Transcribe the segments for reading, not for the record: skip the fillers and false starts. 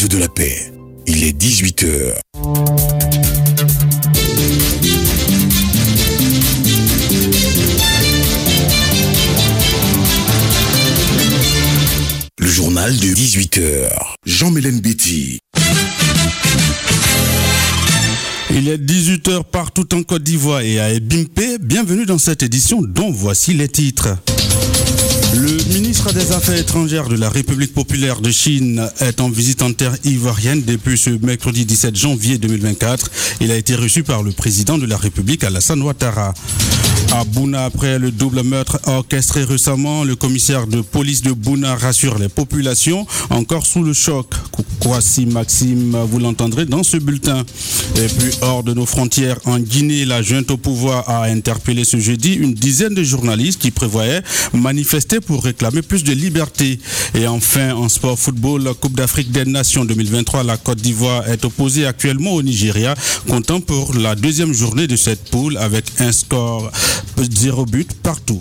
radio de la paix. Il est 18h. Le journal de 18h. Jean-Mélène Betty. Il est 18h partout en Côte d'Ivoire et à Ebimpe. Bienvenue dans cette édition dont voici les titres. Le ministre des Affaires étrangères de la République populaire de Chine est en visite en terre ivoirienne depuis ce mercredi 17 janvier 2024. Il a été reçu par le président de la République, Alassane Ouattara. À Bouna, après le double meurtre orchestré récemment, le commissaire de police de Bouna rassure les populations encore sous le choc. Kwasi Maxime, vous l'entendrez dans ce bulletin. Et puis hors de nos frontières, en Guinée, la junte au pouvoir a interpellé ce jeudi une dizaine de journalistes qui prévoyaient manifester pour réclamer plus de liberté. Et enfin, en sport football, la Coupe d'Afrique des Nations 2023, la Côte d'Ivoire est opposée actuellement au Nigeria, comptant pour la deuxième journée de cette poule avec un score 0 but partout.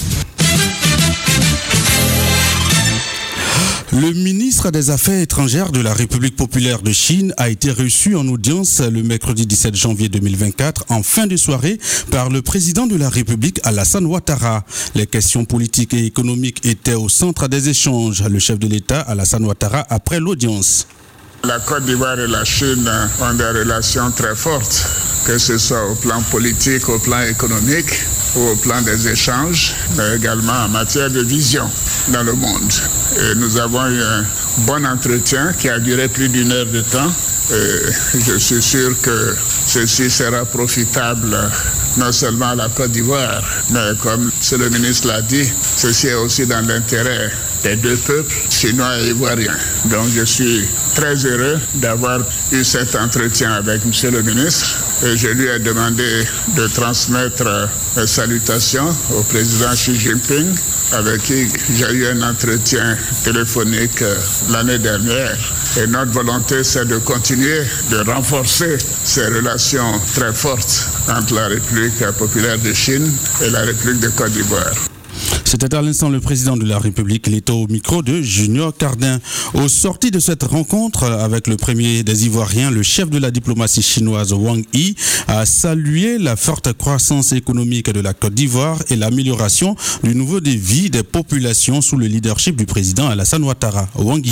Le ministre des Affaires étrangères de la République populaire de Chine a été reçu en audience le mercredi 17 janvier 2024 en fin de soirée par le président de la République Alassane Ouattara. Les questions politiques et économiques étaient au centre des échanges. Le chef de l'État Alassane Ouattara après l'audience. La Côte d'Ivoire et la Chine ont des relations très fortes, que ce soit au plan politique, au plan économique ou au plan des échanges, mais également en matière de vision dans le monde. Et nous avons eu un bon entretien qui a duré plus d'1 heure de temps. Et je suis sûr que ceci sera profitable non seulement à la Côte d'Ivoire, mais comme le ministre l'a dit, ceci est aussi dans l'intérêt des deux peuples, chinois et ivoiriens. Donc je suis très heureux d'avoir eu cet entretien avec M. le ministre et je lui ai demandé de transmettre mes salutations au président Xi Jinping avec qui j'ai eu un entretien téléphonique l'année dernière. Et notre volonté, c'est de continuer de renforcer ces relations très fortes entre la République populaire de Chine et la République de Côte d'Ivoire. C'était à l'instant le président de la République, il était au micro de Junior Cardin. Au sorti de cette rencontre avec le premier des Ivoiriens, le chef de la diplomatie chinoise Wang Yi a salué la forte croissance économique de la Côte d'Ivoire et l'amélioration du niveau de vie des populations sous le leadership du président Alassane Ouattara. Wang Yi.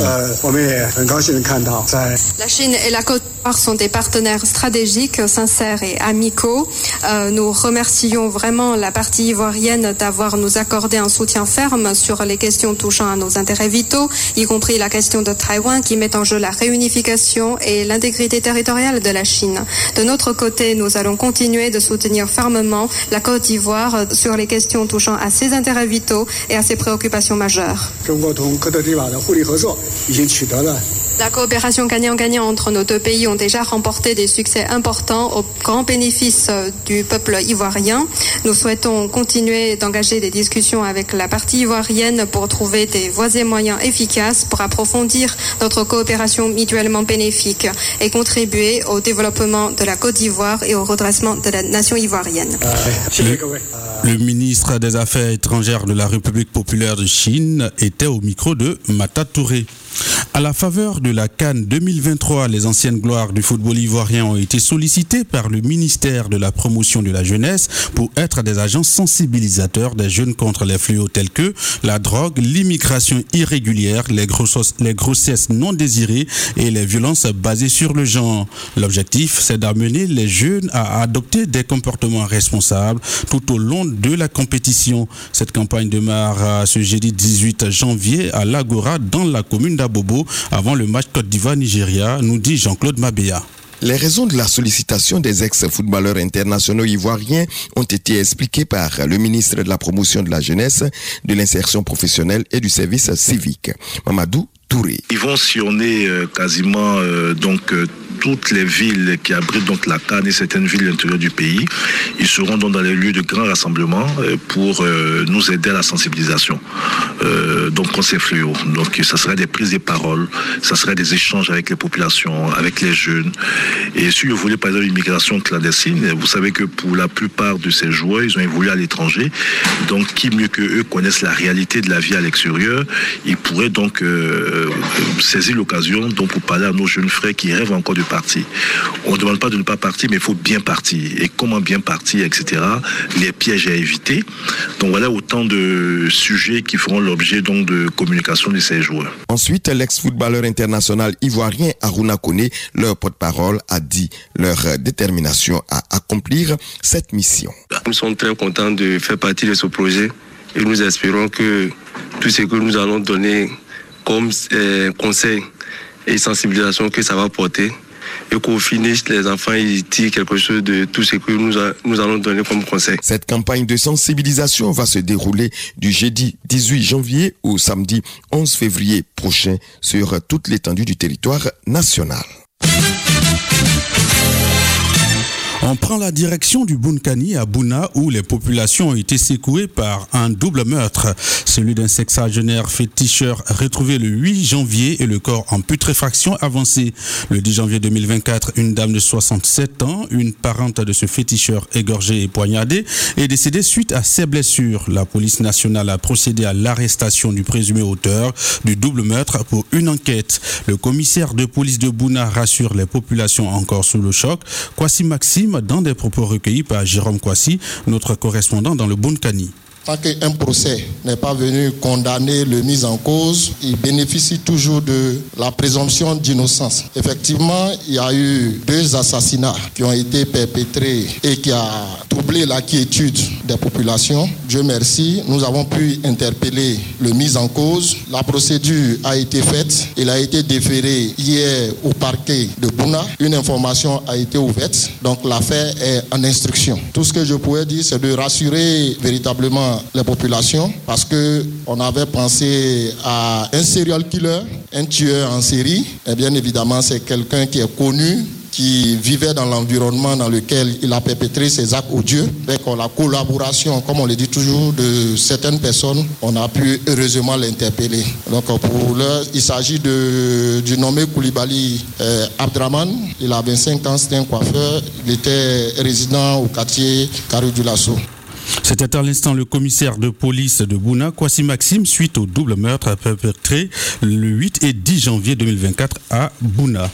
La Chine et la Côte d'Ivoire sont des partenaires stratégiques, sincères et amicaux. Nous remercions vraiment la partie ivoirienne d'avoir nous accordé un soutien ferme sur les questions touchant à nos intérêts vitaux, y compris la question de Taïwan qui met en jeu la réunification et l'intégrité territoriale de la Chine. De notre côté, nous allons continuer de soutenir fermement la Côte d'Ivoire sur les questions touchant à ses intérêts vitaux et à ses préoccupations majeures. La coopération gagnant-gagnant entre nos deux pays ont déjà remporté des succès importants au grand bénéfice du peuple ivoirien. Nous souhaitons continuer d'engager des discussions avec la partie ivoirienne pour trouver des voies et moyens efficaces pour approfondir notre coopération mutuellement bénéfique et contribuer au développement de la Côte d'Ivoire et au redressement de la nation ivoirienne. Le ministre des Affaires étrangères de la République populaire de Chine était au micro de Mata Touré. À la faveur de la CAN 2023, les anciennes gloires du football ivoirien ont été sollicitées par le ministère de la promotion de la jeunesse pour être des agents sensibilisateurs des jeunes contre les fléaux tels que la drogue, l'immigration irrégulière, les grossesses non désirées et les violences basées sur le genre. L'objectif, c'est d'amener les jeunes à adopter des comportements responsables tout au long de la compétition. Cette campagne démarre ce jeudi 18 janvier à l'Agora dans la commune d'Abobo avant le match Côte d'Ivoire-Nigeria, nous dit Jean-Claude Mabéa. Les raisons de la sollicitation des ex-footballeurs internationaux ivoiriens ont été expliquées par le ministre de la Promotion de la Jeunesse, de l'Insertion professionnelle et du Service civique, Mamadou Touré. Ils vont sillonner quasiment toutes les villes qui abritent donc la CAN et certaines villes de l'intérieur du pays. Ils seront donc dans les lieux de grand rassemblement pour nous aider à la sensibilisation donc contre ces fléaux. Donc ça serait des prises de parole, ça serait des échanges avec les populations, avec les jeunes. Et si vous voulez par exemple l'immigration clandestine, vous savez que pour la plupart de ces joueurs, ils ont évolué à l'étranger. Donc qui mieux que eux connaissent la réalité de la vie à l'extérieur, ils pourraient donc saisir l'occasion donc pour parler à nos jeunes frères qui rêvent encore de partir. On ne demande pas de ne pas partir, mais il faut bien partir. Et comment bien partir, etc. Les pièges à éviter. Donc voilà autant de sujets qui feront l'objet donc de communication de ces joueurs. Ensuite, l'ex-footballeur international ivoirien Aruna Koné, leur porte-parole, a dit leur détermination à accomplir cette mission. Nous sommes très contents de faire partie de ce projet et nous espérons que tout ce que nous allons donner comme conseil et sensibilisation que ça va porter et qu'au finish, les enfants ils tirent quelque chose de tout ce que nous allons donner comme conseil. Cette campagne de sensibilisation va se dérouler du jeudi 18 janvier au samedi 11 février prochain sur toute l'étendue du territoire national. On prend la direction du Bunkani à Bouna où les populations ont été secouées par un double meurtre. Celui d'un sexagénaire féticheur retrouvé le 8 janvier et le corps en putréfaction avancée. Le 10 janvier 2024, une dame de 67 ans, une parente de ce féticheur égorgé et poignardé, est décédée suite à ses blessures. La police nationale a procédé à l'arrestation du présumé auteur du double meurtre pour une enquête. Le commissaire de police de Bouna rassure les populations encore sous le choc. Kwasi Maxime, dans des propos recueillis par Jérôme Kwasi, notre correspondant dans le Bunkani. Tant qu'un procès n'est pas venu condamner le mis en cause, il bénéficie toujours de la présomption d'innocence. Effectivement, il y a eu 2 assassinats qui ont été perpétrés et qui a troublé la quiétude des populations. Dieu merci, nous avons pu interpeller le mis en cause. La procédure a été faite. Il a été déféré hier au parquet de Bouna. Une information a été ouverte. Donc l'affaire est en instruction. Tout ce que je pourrais dire, c'est de rassurer véritablement les populations parce que on avait pensé à un serial killer, un tueur en série. Et bien évidemment, c'est quelqu'un qui est connu, qui vivait dans l'environnement dans lequel il a perpétré ses actes odieux. Avec la collaboration, comme on le dit toujours, de certaines personnes, on a pu heureusement l'interpeller. Donc pour l'heure, il s'agit du nommé Koulibaly Abdraman. Il a 25 ans, c'est un coiffeur. Il était résident au quartier Carré du Lasso. C'était à l'instant le commissaire de police de Bouna, Kwasi Maxime, suite au double meurtre perpétré le 8 et 10 janvier 2024 à Bouna.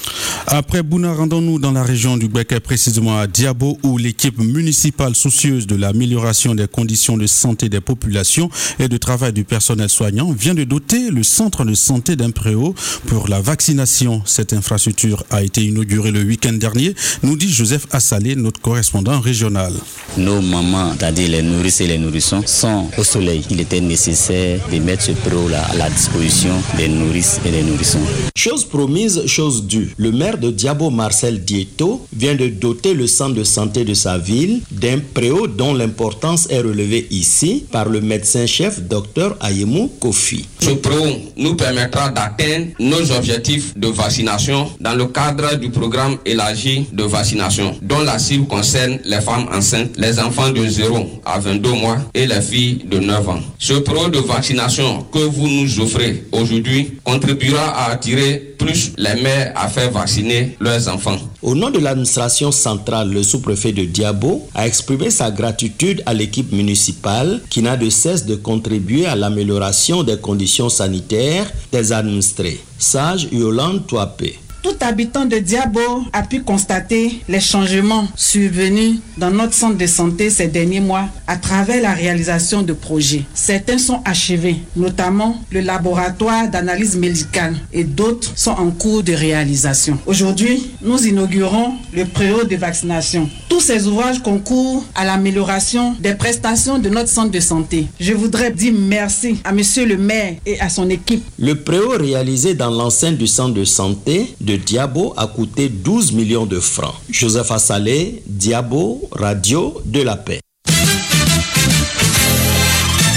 Après Bouna, rendons-nous dans la région du Békay, précisément à Diabo, où l'équipe municipale soucieuse de l'amélioration des conditions de santé des populations et de travail du personnel soignant vient de doter le centre de santé d'un préau pour la vaccination. Cette infrastructure a été inaugurée le week-end dernier, nous dit Joseph Assalé, notre correspondant régional. Nos mamans, c'est-à-dire les nourrices et les nourrissons, sont au soleil. Il était nécessaire de mettre ce préau-là à la disposition des nourrices et des nourrissons. Chose promise, chose due. Le maire de Diabo, Marcel Dieto, vient de doter le centre de santé de sa ville d'un préau dont l'importance est relevée ici par le médecin-chef Dr Ayemou Kofi. Ce préau nous permettra d'atteindre nos objectifs de vaccination dans le cadre du programme élargi de vaccination, dont la cible concerne les femmes enceintes, les enfants de 0 à 22 mois et les filles de 9 ans. Ce préau de vaccination que vous nous offrez aujourd'hui contribuera à attirer plus les mères à faire vacciner leurs enfants. Au nom de l'administration centrale, le sous-préfet de Diabo a exprimé sa gratitude à l'équipe municipale qui n'a de cesse de contribuer à l'amélioration des conditions sanitaires des administrés. Sage Yolande Touapé. Tout habitant de Diabo a pu constater les changements survenus dans notre centre de santé ces derniers mois à travers la réalisation de projets. Certains sont achevés, notamment le laboratoire d'analyse médicale, et d'autres sont en cours de réalisation. Aujourd'hui, nous inaugurons le préau de vaccination. Tous ces ouvrages concourent à l'amélioration des prestations de notre centre de santé. Je voudrais dire merci à monsieur le maire et à son équipe. Le préau réalisé dans l'enceinte du centre de santé de Diabo a coûté 12 millions de francs. Joseph Assalé, Diabo, Radio de la Paix.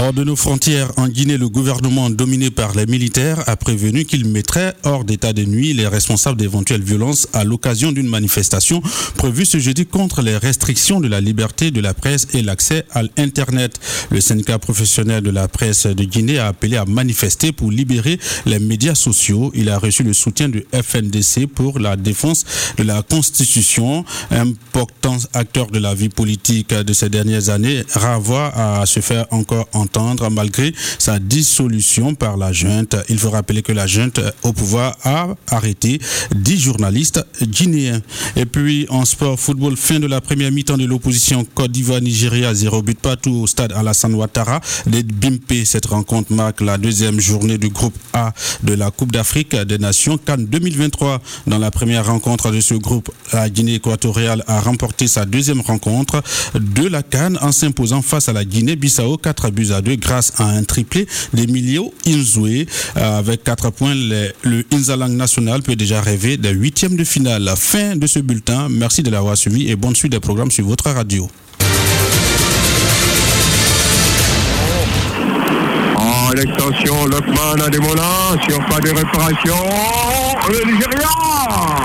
Hors de nos frontières, en Guinée, le gouvernement dominé par les militaires a prévenu qu'il mettrait hors d'état de nuit les responsables d'éventuelles violences à l'occasion d'une manifestation prévue ce jeudi contre les restrictions de la liberté de la presse et l'accès à l'Internet. Le syndicat professionnel de la presse de Guinée a appelé à manifester pour libérer les médias sociaux. Il a reçu le soutien du FNDC pour la défense de la Constitution. Important acteur de la vie politique de ces dernières années, renvoie à se faire encore entendre malgré sa dissolution par la junte. Il faut rappeler que la junte au pouvoir a arrêté 10 journalistes guinéens. Et puis en sport football, fin de la première mi-temps de l'opposition Côte d'Ivoire-Nigeria, 0 but partout au stade Alassane Ouattara de Bimpe. Cette rencontre marque la deuxième journée du groupe A de la Coupe d'Afrique des Nations CAN 2023. Dans la première rencontre de ce groupe, la Guinée équatoriale a remporté sa deuxième rencontre de la CAN en s'imposant face à la Guinée-Bissau 4-2 grâce à un triplé d'Emilio Inzoué. Avec 4 points, le Inzalang national peut déjà rêver des huitièmes de finale. Fin de ce bulletin. Merci de l'avoir suivi et bonne suite des programmes sur votre radio. En l'extension, Lokman Ademola sur pas de réparation. Le Nigeria